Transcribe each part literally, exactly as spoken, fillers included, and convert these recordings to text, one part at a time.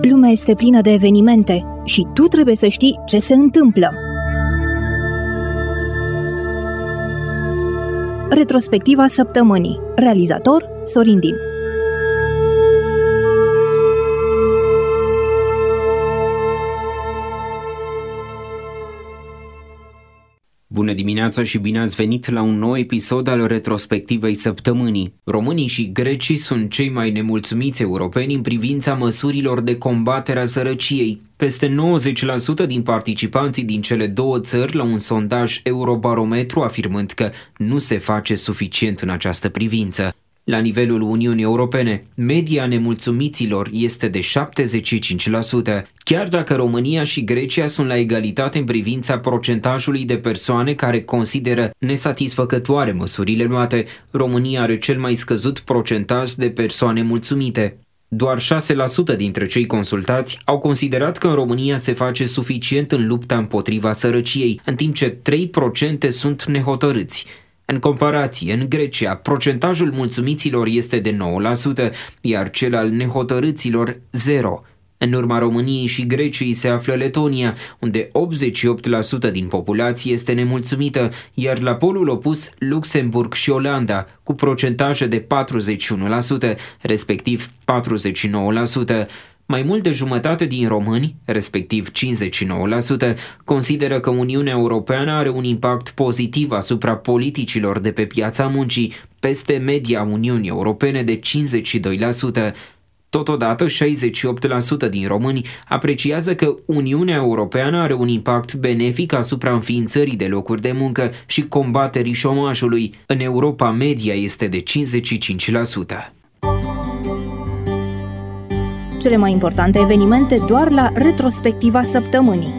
Lumea este plină de evenimente și tu trebuie să știi ce se întâmplă. Retrospectiva săptămânii. Realizator Sorin Dim. Bună dimineața și bine ați venit la un nou episod al retrospectivei săptămânii. Românii și grecii sunt cei mai nemulțumiți europeni în privința măsurilor de combatere a sărăciei. Peste nouăzeci la sută din participanții din cele două țări la un sondaj Eurobarometru afirmând că nu se face suficient în această privință. La nivelul Uniunii Europene, media nemulțumiților este de șaptezeci și cinci la sută. Chiar dacă România și Grecia sunt la egalitate în privința procentajului de persoane care consideră nesatisfăcătoare măsurile luate, România are cel mai scăzut procentaj de persoane mulțumite. Doar șase la sută dintre cei consultați au considerat că în România se face suficient în lupta împotriva sărăciei, în timp ce trei la sută sunt nehotărâți. În comparație, în Grecia, procentajul mulțumiților este de nouă la sută, iar cel al nehotărâților zero. În urma României și Greciei se află Letonia, unde optzeci și opt la sută din populație este nemulțumită, iar la polul opus Luxemburg și Olanda, cu procentaje de patruzeci și unu la sută, respectiv patruzeci și nouă la sută. Mai mult de jumătate din români, respectiv cincizeci și nouă la sută, consideră că Uniunea Europeană are un impact pozitiv asupra politicilor de pe piața muncii, peste media Uniunii Europene de cincizeci și doi la sută. Totodată, șaizeci și opt la sută din români apreciază că Uniunea Europeană are un impact benefic asupra înființării de locuri de muncă și combaterii șomajului. În Europa, media este de cincizeci și cinci la sută. Cele mai importante evenimente doar la retrospectiva săptămânii.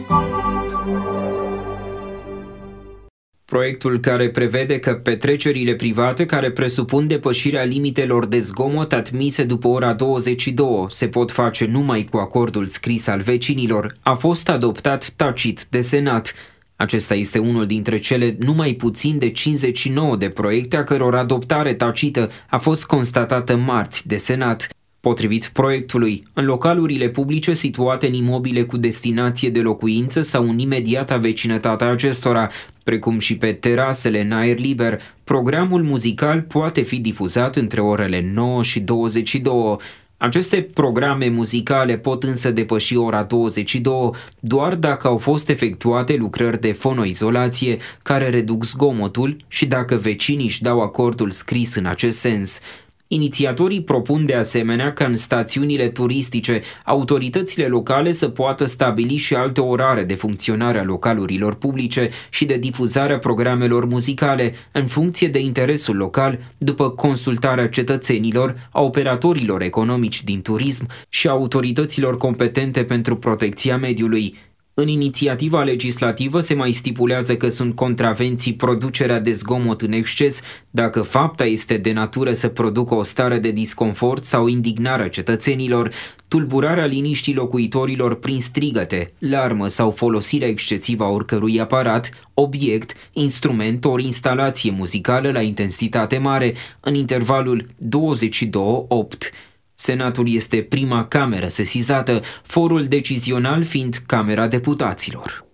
Proiectul care prevede că petrecerile private care presupun depășirea limitelor de zgomot admise după ora douăzeci și două se pot face numai cu acordul scris al vecinilor a fost adoptat tacit de Senat. Acesta este unul dintre cele numai puțin de cincizeci și nouă de proiecte a căror adoptare tacită a fost constatată marți de Senat. Potrivit proiectului, în localurile publice situate în imobile cu destinație de locuință sau în imediata vecinătatea acestora, precum și pe terasele în aer liber, programul muzical poate fi difuzat între orele nouă și douăzeci și două. Aceste programe muzicale pot însă depăși ora douăzeci și două doar dacă au fost efectuate lucrări de fonoizolație care reduc zgomotul și dacă vecinii își dau acordul scris în acest sens. Inițiatorii propun de asemenea ca în stațiunile turistice autoritățile locale să poată stabili și alte orare de funcționare a localurilor publice și de difuzarea programelor muzicale în funcție de interesul local, după consultarea cetățenilor, a operatorilor economici din turism și a autorităților competente pentru protecția mediului. În inițiativa legislativă se mai stipulează că sunt contravenții producerea de zgomot în exces dacă fapta este de natură să producă o stare de disconfort sau indignare a cetățenilor, tulburarea liniștii locuitorilor prin strigăte, larmă sau folosirea excesivă a oricărui aparat, obiect, instrument ori instalație muzicală la intensitate mare în intervalul douăzeci și două opt. Senatul este prima cameră sesizată, forul decizional fiind Camera Deputaților.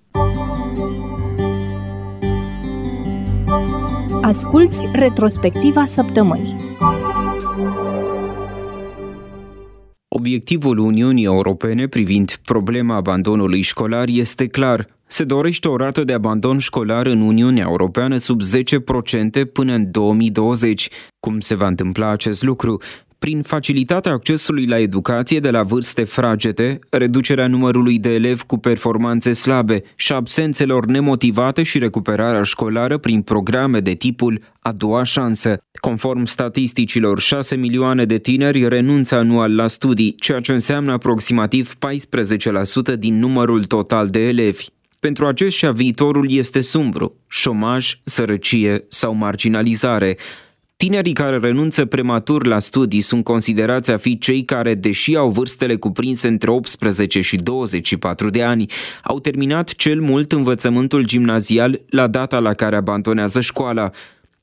Asculți retrospectiva săptămânii. Obiectivul Uniunii Europene privind problema abandonului școlar este clar. Se dorește o rată de abandon școlar în Uniunea Europeană sub zece la sută până în două mii douăzeci. Cum se va întâmpla acest lucru? Prin facilitatea accesului la educație de la vârste fragede, reducerea numărului de elevi cu performanțe slabe și absențelor nemotivate și recuperarea școlară prin programe de tipul a doua șansă. Conform statisticilor, șase milioane de tineri renunță anual la studii, ceea ce înseamnă aproximativ paisprezece la sută din numărul total de elevi. Pentru aceștia viitorul este sumbru, șomaj, sărăcie sau marginalizare. Tinerii care renunță prematur la studii sunt considerați a fi cei care, deși au vârstele cuprinse între optsprezece și douăzeci și patru de ani, au terminat cel mult învățământul gimnazial la data la care abandonează școala.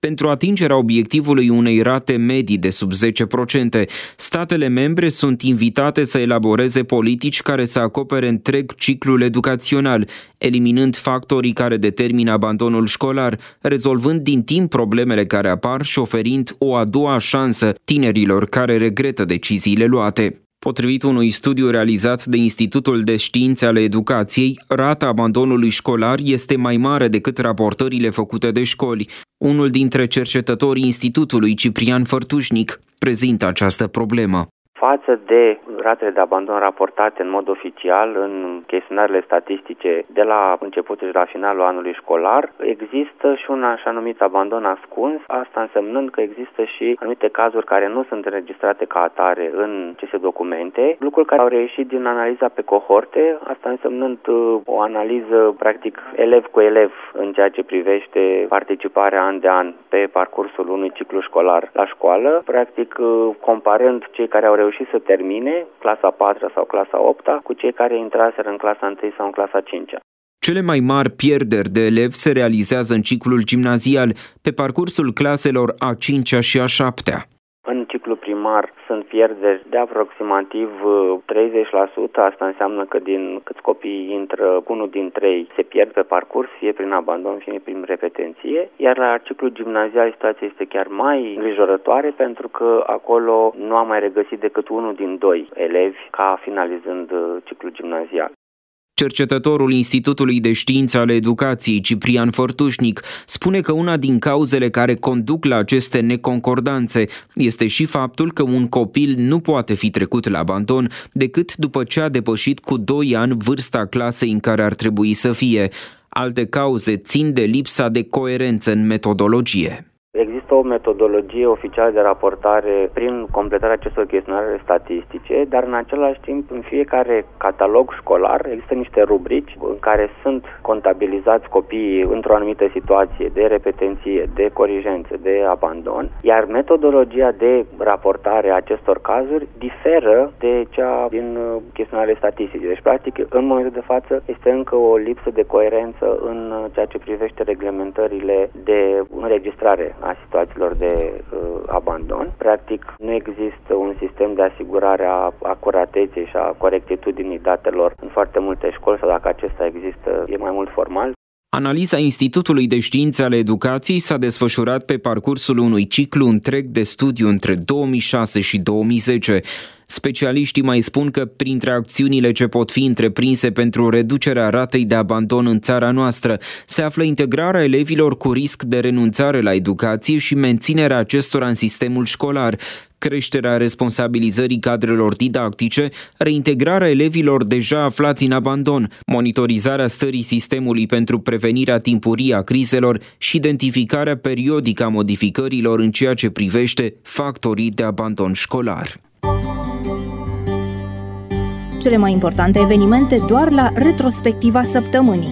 Pentru atingerea obiectivului unei rate medii de sub zece la sută, statele membre sunt invitate să elaboreze politici care să acopere întreg ciclul educațional, eliminând factorii care determină abandonul școlar, rezolvând din timp problemele care apar și oferind o a doua șansă tinerilor care regretă deciziile luate. Potrivit unui studiu realizat de Institutul de Științe ale Educației, rata abandonului școlar este mai mare decât raportările făcute de școli. Unul dintre cercetătorii Institutului, Ciprian Fărtușnic, prezintă această problemă. Față de ratele de abandon raportate în mod oficial în chestionarele statistice de la începutul și la finalul anului școlar, există și un așa numit abandon ascuns, asta însemnând că există și anumite cazuri care nu sunt înregistrate ca atare în aceste documente, lucruri care au reieșit din analiza pe cohorte, asta însemnând o analiză practic elev cu elev în ceea ce privește participarea an de an pe parcursul unui ciclu școlar la școală, practic comparând cei care au reușit să termine clasa a patra sau clasa a opta cu cei care intraseră în clasa întâi sau în clasa a cincea. Cele mai mari pierderi de elevi se realizează în ciclul gimnazial, pe parcursul claselor a cincea și a șaptea. În ciclu primar sunt pierderi de aproximativ treizeci la sută, asta înseamnă că din câți copii intră, unul din trei se pierd pe parcurs, fie prin abandon, fie prin repetenție, iar la ciclul gimnazial situația este chiar mai îngrijorătoare pentru că acolo nu am mai regăsit decât unul din doi elevi ca finalizând ciclul gimnazial. Cercetătorul Institutului de Științe ale Educației, Ciprian Fărtușnic, spune că una din cauzele care conduc la aceste neconcordanțe este și faptul că un copil nu poate fi trecut la abandon decât după ce a depășit cu doi ani vârsta clasei în care ar trebui să fie. Alte cauze țin de lipsa de coerență în metodologie. Există o metodologie oficială de raportare prin completarea acestor chestionare statistice, dar în același timp în fiecare catalog școlar există niște rubrici în care sunt contabilizați copiii într-o anumită situație de repetenție, de corigență, de abandon, iar metodologia de raportare a acestor cazuri diferă de cea din chestionarele statistice. Deci, practic, în momentul de față este încă o lipsă de coerență în ceea ce privește reglementările de înregistrare a situațiilor de uh, abandon. Practic, nu există un sistem de asigurare a acurateței și a corectitudinii datelor în foarte multe școli, sau dacă acesta există, e mai mult formal. Analiza Institutului de Științe ale Educației s-a desfășurat pe parcursul unui ciclu întreg de studiu între două mii șase și două mii zece. Specialiștii mai spun că printre acțiunile ce pot fi întreprinse pentru reducerea ratei de abandon în țara noastră se află integrarea elevilor cu risc de renunțare la educație și menținerea acestora în sistemul școlar, creșterea responsabilizării cadrelor didactice, reintegrarea elevilor deja aflați în abandon, monitorizarea stării sistemului pentru prevenirea timpurie a crizelor și identificarea periodică a modificărilor în ceea ce privește factorii de abandon școlar. Cele mai importante evenimente doar la retrospectiva săptămânii.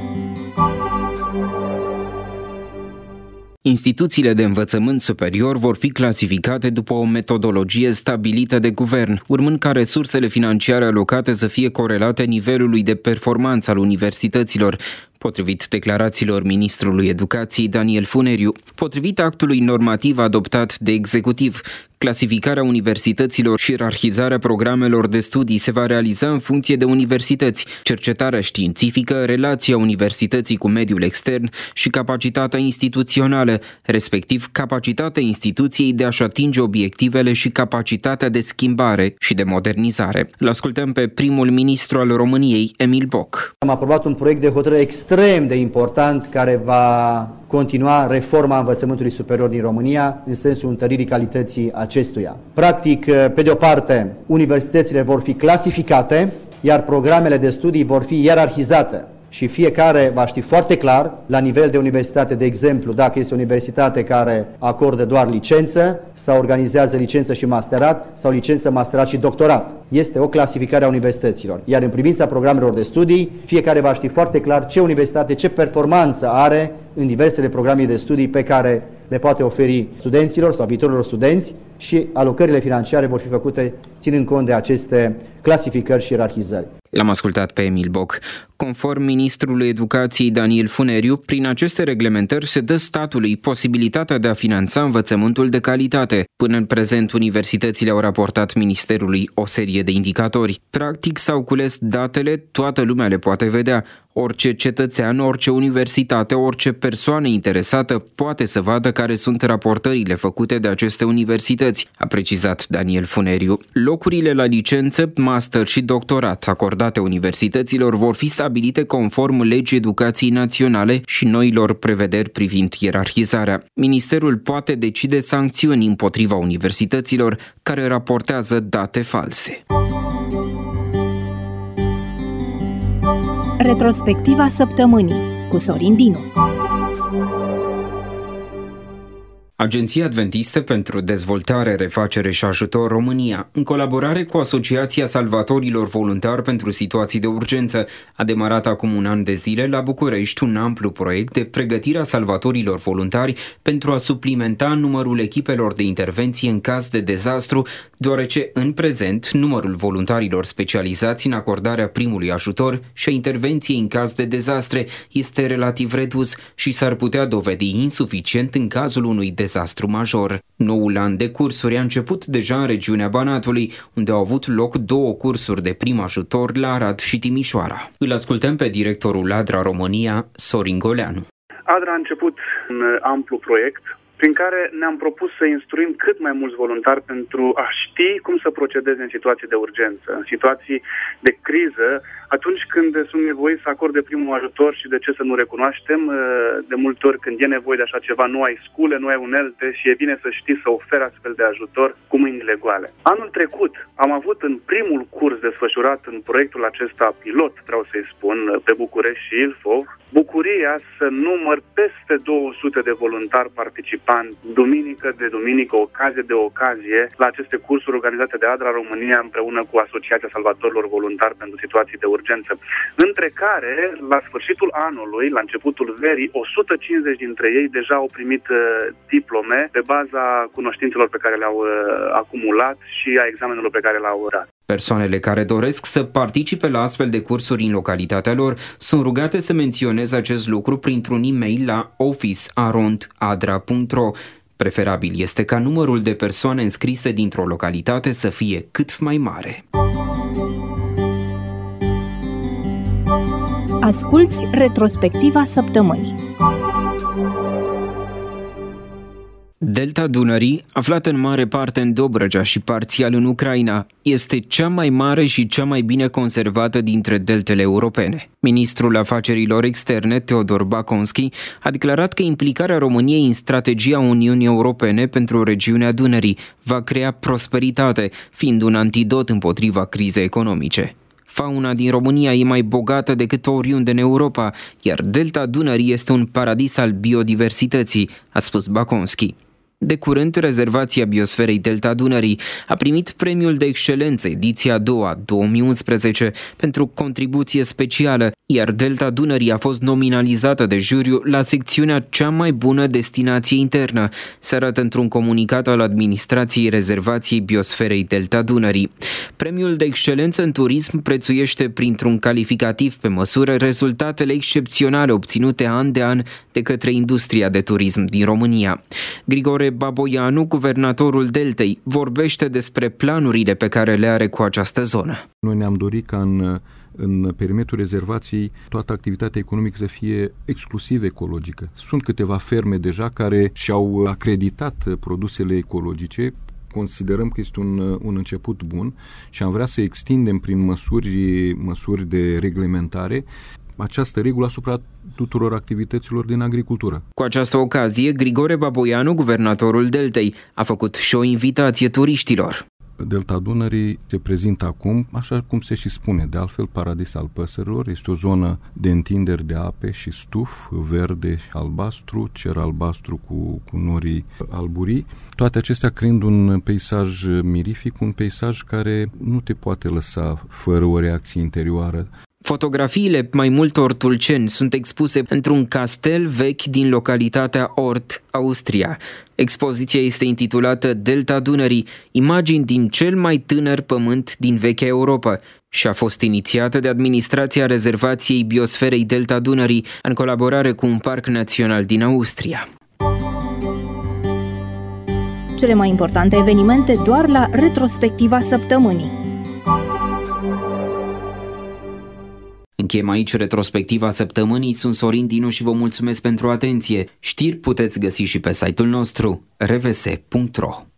Instituțiile de învățământ superior vor fi clasificate după o metodologie stabilită de guvern, urmând ca resursele financiare alocate să fie corelate nivelului de performanță al universităților, potrivit declarațiilor ministrului Educației Daniel Funeriu. Potrivit actului normativ adoptat de executiv, clasificarea universităților și ierarhizarea programelor de studii se va realiza în funcție de universități, cercetarea științifică, relația universității cu mediul extern și capacitatea instituțională, respectiv capacitatea instituției de a-și atinge obiectivele și capacitatea de schimbare și de modernizare. L-ascultăm pe primul ministru al României, Emil Boc. Am aprobat un proiect de hotărâre extrem de important care va continua reforma învățământului superior din România în sensul întăririi calității acestuia. Practic, pe de o parte, universitățile vor fi clasificate, iar programele de studii vor fi ierarhizate. Și fiecare va ști foarte clar, la nivel de universitate, de exemplu, dacă este o universitate care acordă doar licență sau organizează licență și masterat sau licență, masterat și doctorat. Este o clasificare a universităților. Iar în privința programelor de studii, fiecare va ști foarte clar ce universitate, ce performanță are în diversele programe de studii pe care le poate oferi studenților sau viitorilor studenți și alocările financiare vor fi făcute ținând cont de aceste clasificări și ierarhizări. L-am ascultat pe Emil Boc. Conform ministrului Educației Daniel Funeriu, prin aceste reglementări se dă statului posibilitatea de a finanța învățământul de calitate. Până în prezent, universitățile au raportat ministerului o serie de indicatori. Practic s-au cules datele, toată lumea le poate vedea. Orice cetățean, orice universitate, orice persoană interesată poate să vadă care sunt raportările făcute de aceste universități, a precizat Daniel Funeriu. Locurile la licență, master și doctorat acordate universităților vor fi stabilite conform legii educației naționale și noilor prevederi privind ierarhizarea. Ministerul poate decide sancțiuni împotriva universităților care raportează date false. Retrospectiva săptămânii cu Sorin Dinu. Agenția Adventistă pentru Dezvoltare, Refacere și Ajutor România, în colaborare cu Asociația Salvatorilor Voluntari pentru Situații de Urgență, a demarat acum un an de zile la București un amplu proiect de pregătire a salvatorilor voluntari pentru a suplimenta numărul echipelor de intervenție în caz de dezastru, deoarece în prezent numărul voluntarilor specializați în acordarea primului ajutor și a intervenției în caz de dezastre este relativ redus și s-ar putea dovedi insuficient în cazul unui dezastru. dezastru major. Noul an de cursuri a început deja în regiunea Banatului, unde au avut loc două cursuri de prim ajutor la Arad și Timișoara. Îl ascultăm pe directorul ADRA România, Sorin Goleanu. ADRA a început un amplu proiect prin care ne-am propus să instruim cât mai mulți voluntari pentru a ști cum să procedeze în situații de urgență, în situații de criză, atunci când sunt nevoiți să acorde primul ajutor și de ce să nu recunoaștem, de multe ori când e nevoie de așa ceva, nu ai scule, nu ai unelte și e bine să știi să oferi astfel de ajutor cu mâinile goale. Anul trecut am avut în primul curs desfășurat în proiectul acesta pilot, vreau să-i spun, pe București și Ilfov, bucuria să număr peste două sute de voluntari participanți, duminică de duminică, ocazie de ocazie, la aceste cursuri organizate de ADRA România împreună cu Asociația Salvatorilor Voluntari pentru Situații de Urgență, între care, la sfârșitul anului, la începutul verii, o sută cincizeci dintre ei deja au primit uh, diplome pe baza cunoștințelor pe care le-au uh, acumulat și a examenelor pe care le-au dat. Persoanele care doresc să participe la astfel de cursuri în localitatea lor sunt rugate să menționeze acest lucru printr-un e-mail la office arond adra punct ro. Preferabil este ca numărul de persoane înscrise dintr-o localitate să fie cât mai mare. Asculți retrospectiva săptămânii. Delta Dunării, aflată în mare parte în Dobrogea și parțial în Ucraina, este cea mai mare și cea mai bine conservată dintre deltele europene. Ministrul Afacerilor Externe, Teodor Baconski, a declarat că implicarea României în strategia Uniunii Europene pentru regiunea Dunării va crea prosperitate, fiind un antidot împotriva crizei economice. Fauna din România e mai bogată decât oriunde în Europa, iar Delta Dunării este un paradis al biodiversității, a spus Baconski. De curând, rezervația biosferei Delta Dunării a primit premiul de excelență ediția a doua, două mii unsprezece, pentru contribuție specială, iar Delta Dunării a fost nominalizată de juriu la secțiunea cea mai bună destinație internă, se arată într-un comunicat al administrației rezervației biosferei Delta Dunării. Premiul de excelență în turism prețuiește printr-un calificativ pe măsură rezultatele excepționale obținute an de an de către industria de turism din România. Grigore Baboianu, guvernatorul Deltei, vorbește despre planurile pe care le are cu această zonă. Noi ne-am dorit ca în, în perimetrul rezervației toată activitatea economică să fie exclusiv ecologică. Sunt câteva ferme deja care și-au acreditat produsele ecologice. Considerăm că este un, un început bun și am vrea să extindem prin măsuri, măsuri de reglementare această regulă asupra tuturor activităților din agricultură. Cu această ocazie, Grigore Baboianu, guvernatorul Deltei, a făcut și o invitație turiștilor. Delta Dunării se prezintă acum, așa cum se și spune, de altfel paradis al păsărilor. Este o zonă de întinderi de ape și stuf, verde și albastru, cer albastru cu, cu norii alburii. Toate acestea creând un peisaj mirific, un peisaj care nu te poate lăsa fără o reacție interioară. Fotografiile mai multor tulceni sunt expuse într-un castel vechi din localitatea Ort, Austria. Expoziția este intitulată Delta Dunării, imagini din cel mai tânăr pământ din vechea Europa și a fost inițiată de administrația rezervației biosferei Delta Dunării în colaborare cu un parc național din Austria. Cele mai importante evenimente doar la retrospectiva săptămânii. Încheiem aici retrospectiva săptămânii. Sunt Sorin Dinu și vă mulțumesc pentru atenție. Știri puteți găsi și pe site-ul nostru r v s punct r o.